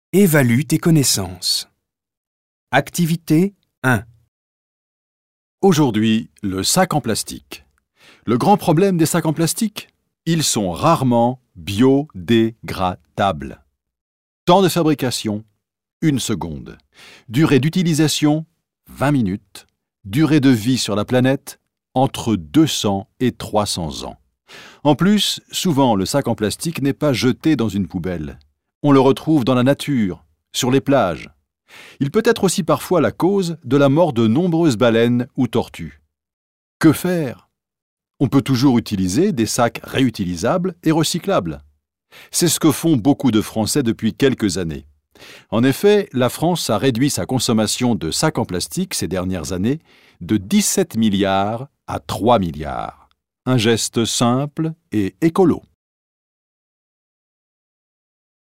Évalue tes connaissances. Activité 1. Aujourd'hui, le sac en plastique. Le grand problème des sacs en plastique? Ils sont rarement biodégradables. Temps de fabrication, 1 seconde. Durée d'utilisation, 20 minutes. Durée de vie sur la planète, entre 200 et 300 ans. En plus, souvent, le sac en plastique n'est pas jeté dans une poubelle. On le retrouve dans la nature, sur les plages. Il peut être aussi parfois la cause de la mort de nombreuses baleines ou tortues. Que faire? On peut toujours utiliser des sacs réutilisables et recyclables. C'est ce que font beaucoup de Français depuis quelques années. En effet, la France a réduit sa consommation de sacs en plastique ces dernières années de 17 milliards à 3 milliards. Un geste simple et écolo.